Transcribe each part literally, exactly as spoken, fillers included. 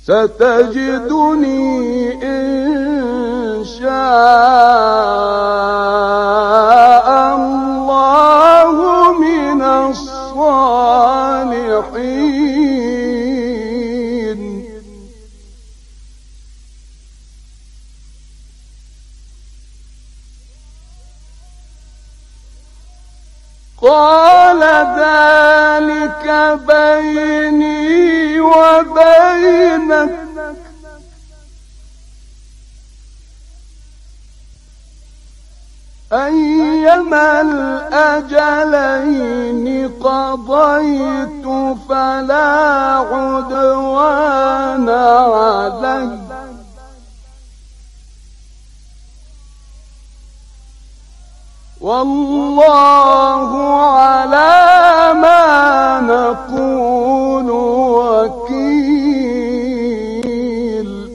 ستجدني إن شاء الله من الصالحين. قال ذلك بيني وبينك أيما الأجلين قضيت فلا عدوان علي والله على ما نقول وكيل.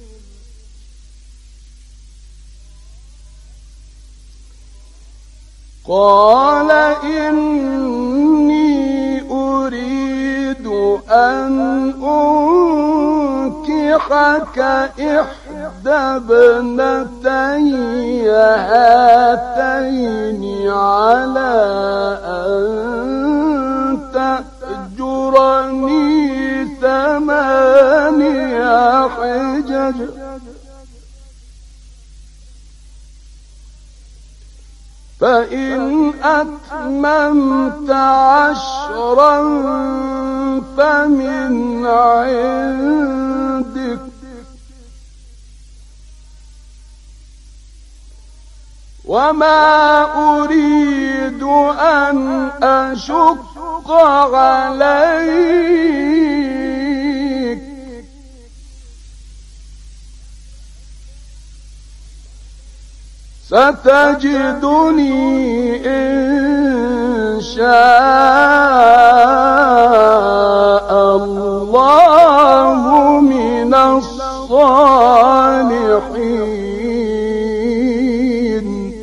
قال إني أريد أن أنكحك إحدى ابنتي هاتين على أن تأجرني ثماني حجج فإن أتممت عشرا فمن عندك وما أريد أن أشق عليك ستجدني إن شاء الله من الصالحين.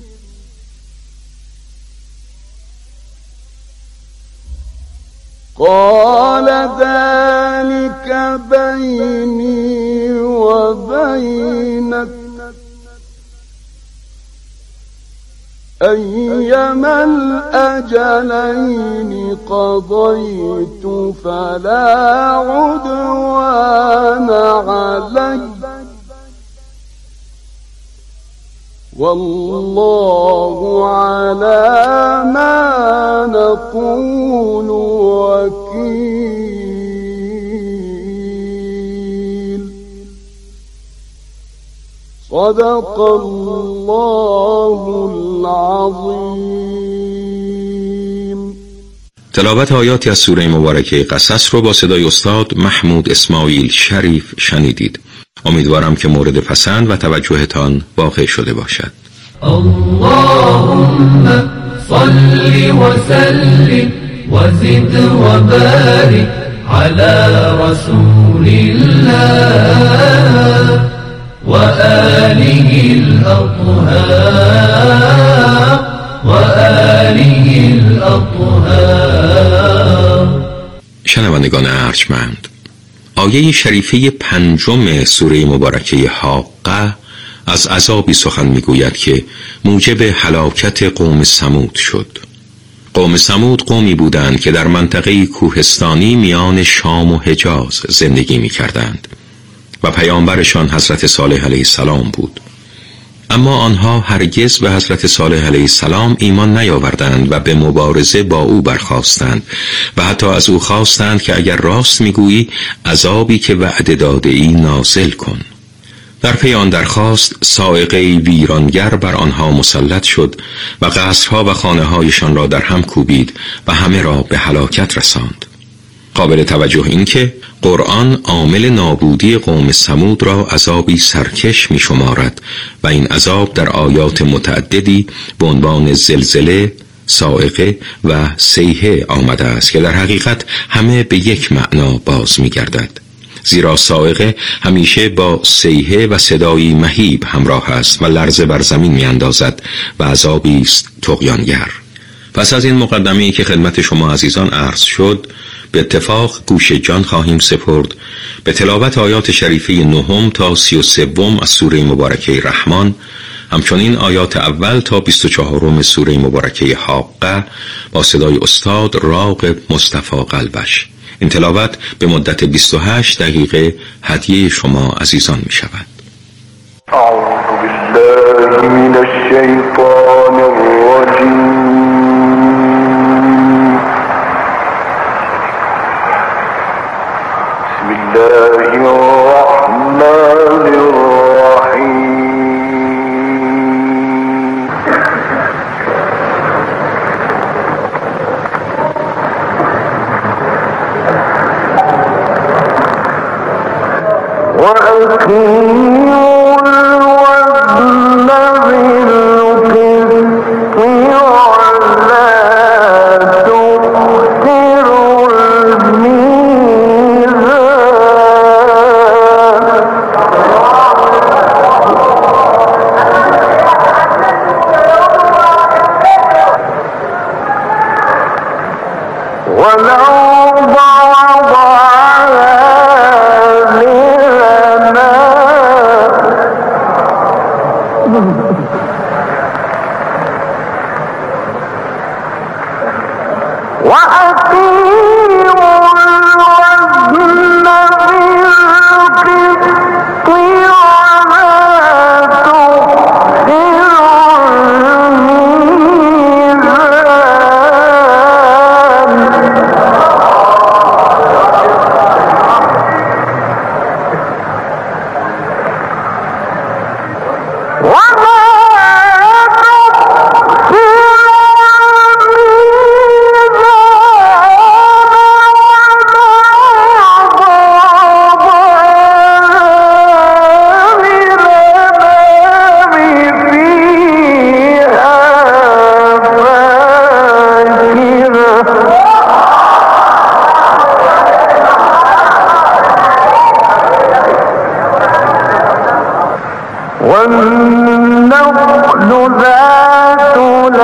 قال ذلك بيني وبينك أيما الأجلين قضيت فلا عدوان علي والله على ما نقول وكيل. صدق الله العظيم. تلاوت آیاتی از سوره مبارکه قصص رو با صدای استاد محمود اسماعیل شریف شنیدید. امیدوارم که مورد پسند و توجهتان واقع شده باشد. اللهم صل وسلم وزد وبارك على رسول الله وآله الأطهار وآله الأطهار. شنوندگان ارجمند، آیه شریفه پنجم سوره مبارکه حاقه از عذابی سخن میگوید که موجب هلاکت قوم ثمود شد. قوم ثمود قومی بودند که در منطقه کوهستانی میان شام و حجاز زندگی میکردند و پیامبرشان حضرت صالح علیه السلام بود. اما آنها هرگز به حضرت صالح علیه السلام ایمان نیاوردند و به مبارزه با او برخاستند و حتی از او خواستند که اگر راست میگویی عذابی که وعده داده ای نازل کن. در پی آن درخواست صاعقه ویرانگر بر آنها مسلط شد و قصرها و خانه‌هایشان را در هم کوبید و همه را به هلاکت رساند. قابل توجه این که قرآن عامل نابودی قوم ثمود را عذابی سرکش می شمارد و این عذاب در آیات متعددی به عنوان زلزله، صاعقه و صیحه آمده است که در حقیقت همه به یک معنا باز می گردد. زیرا صاعقه همیشه با صیحه و صدایی مهیب همراه است و لرزه بر زمین می اندازد و عذابی است طغیانگر. پس از این مقدمه‌ای که خدمت شما عزیزان عرض شد، به اتفاق گوش جان خواهیم سپرد به تلاوت آیات شریفه نهم تا سی و سوم از سوره مبارکه رحمان، همچنین آیات اول تا بیست و چهارم سوره مبارکه حاقه با صدای استاد راغب مصطفی قلبش. این تلاوت به مدت بیست و هشت دقیقه هدیه شما عزیزان می شود. اعوذ بالله من الشیطان الرجیم. بسم الله الرحمن الرحیم. وأقيموا الوزن بالقسط ولا تخسروا الميزان. ولو بعض والنخل ذات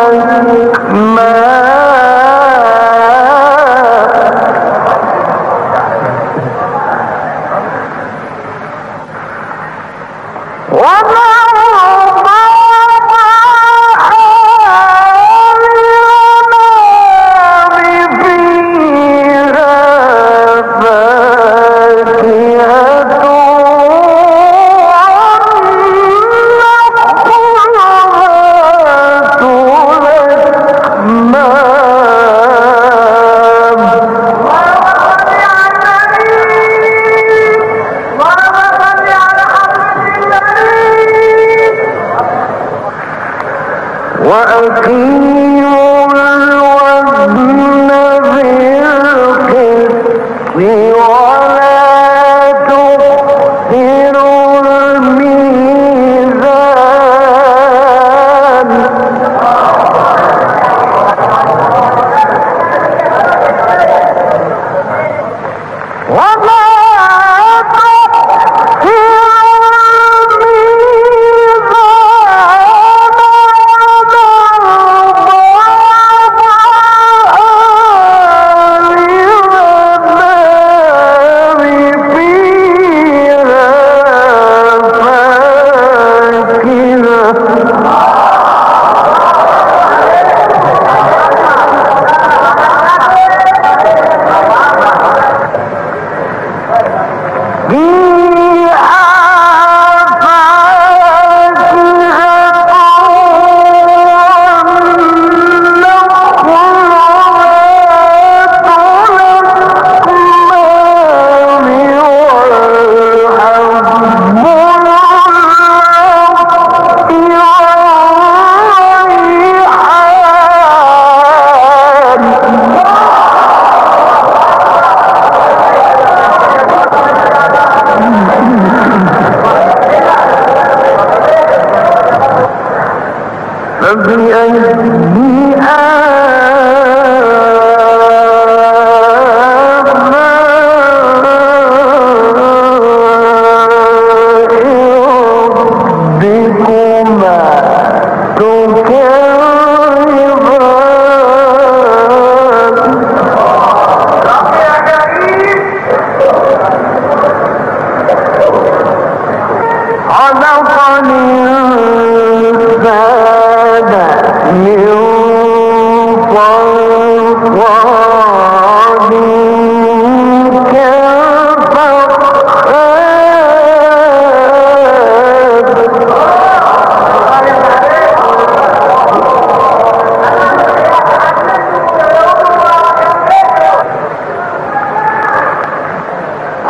الأكمام وما وأقيموا الوزن بالقسط ولا تخسروا الميزان. وما Oh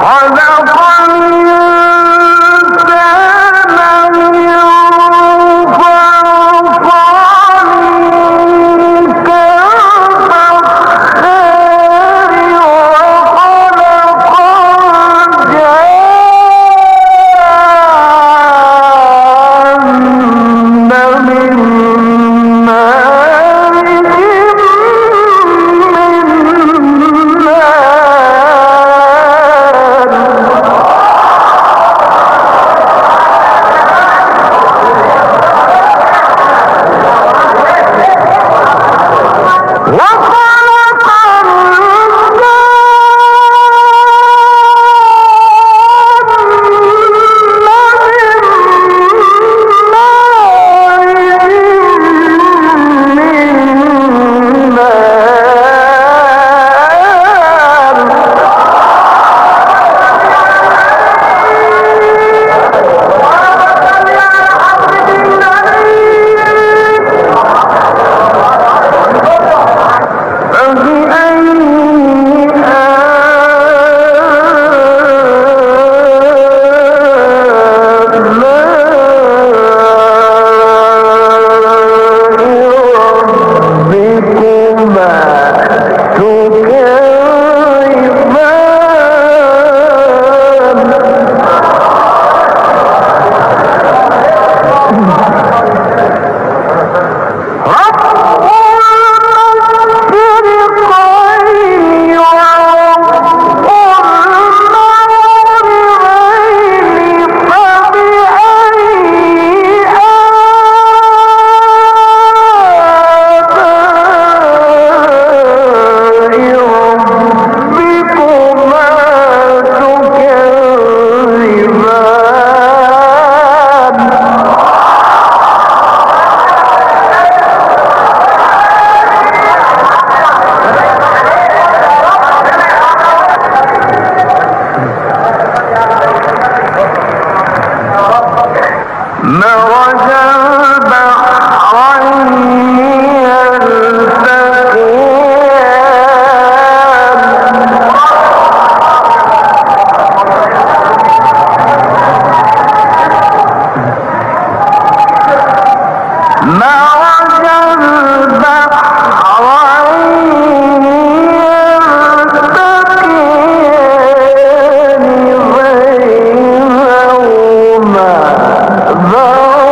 The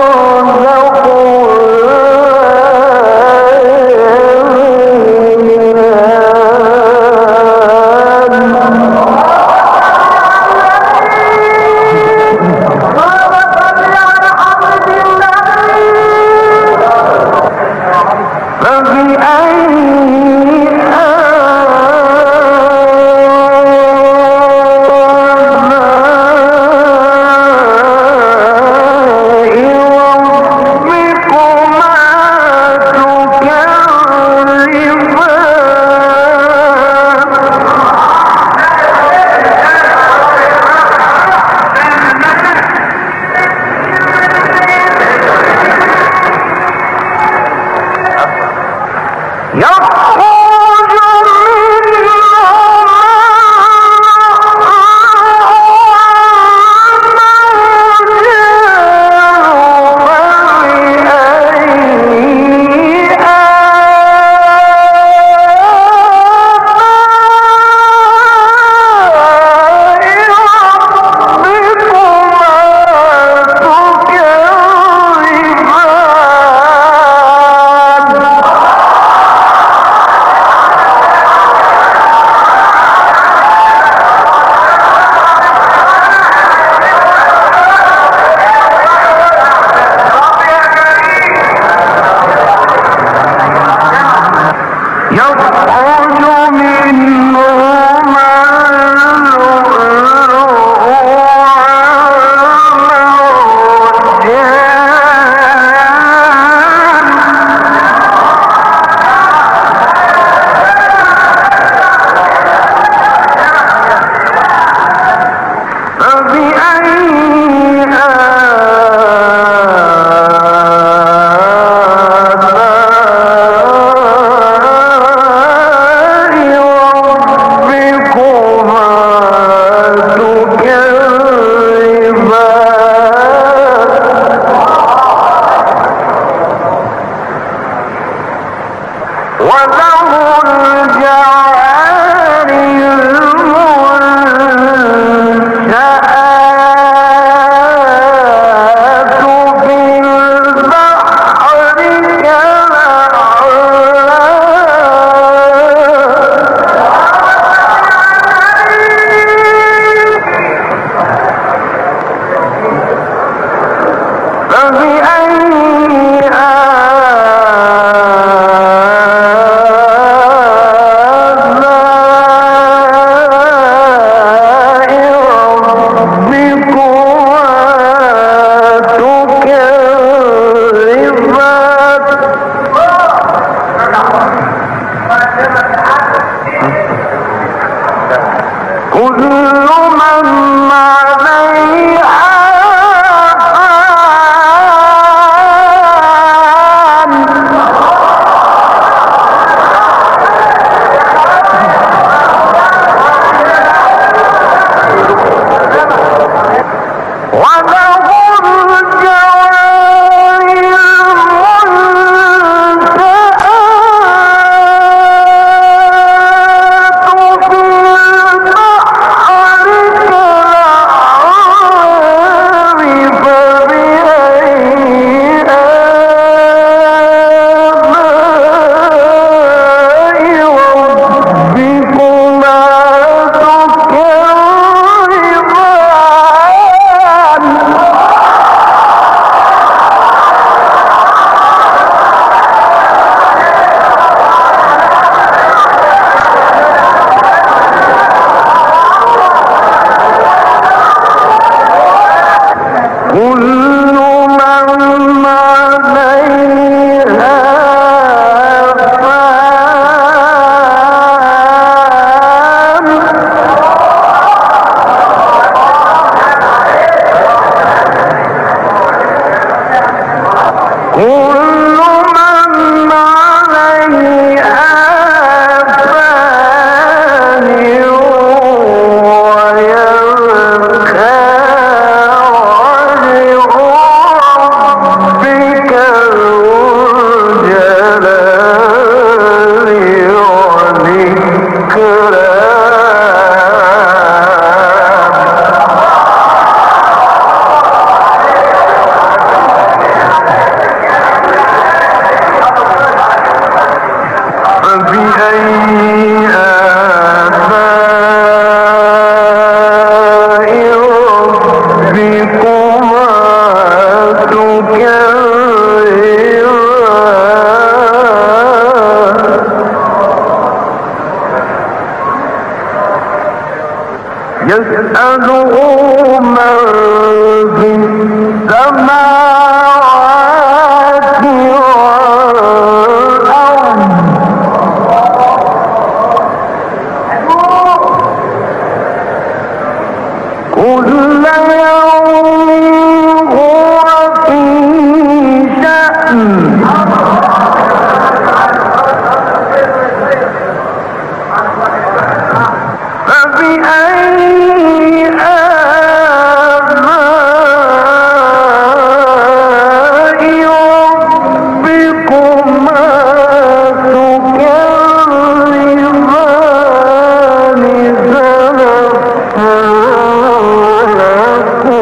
لكم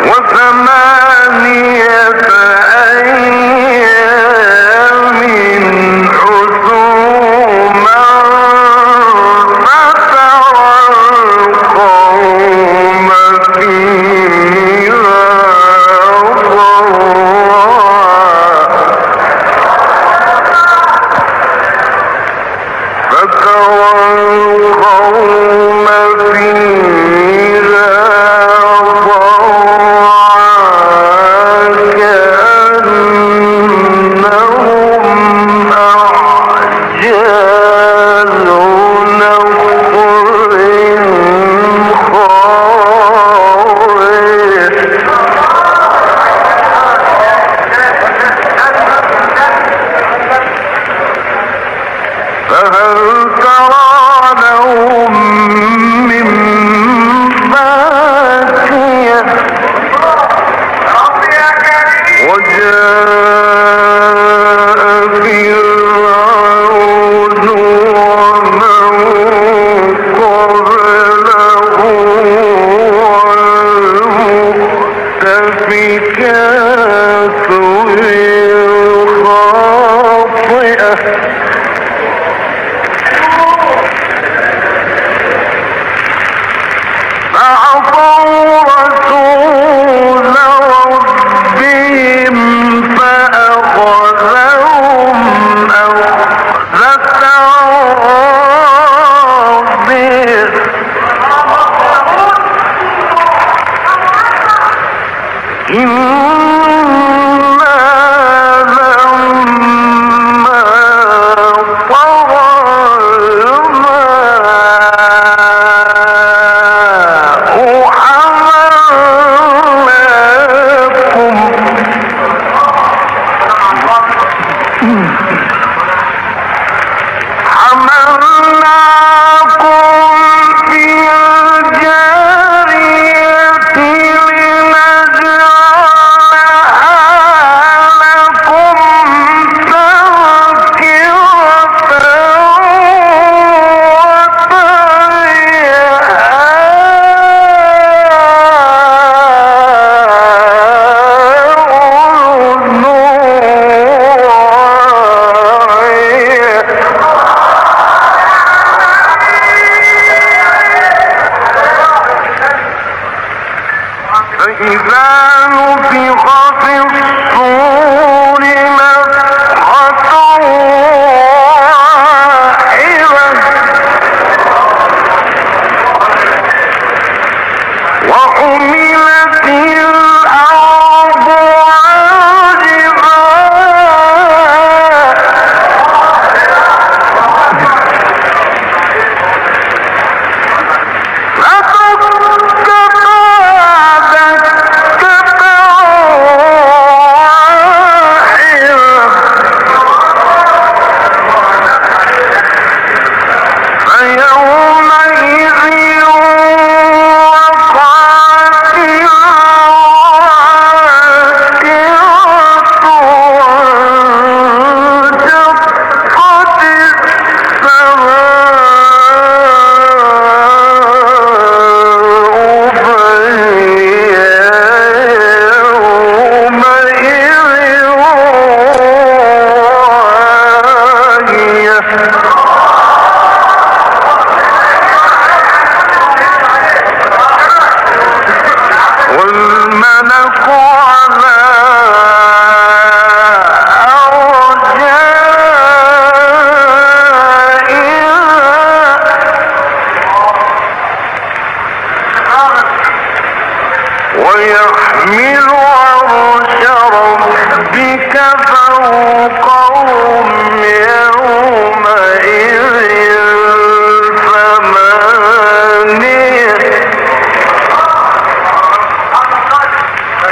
والملك على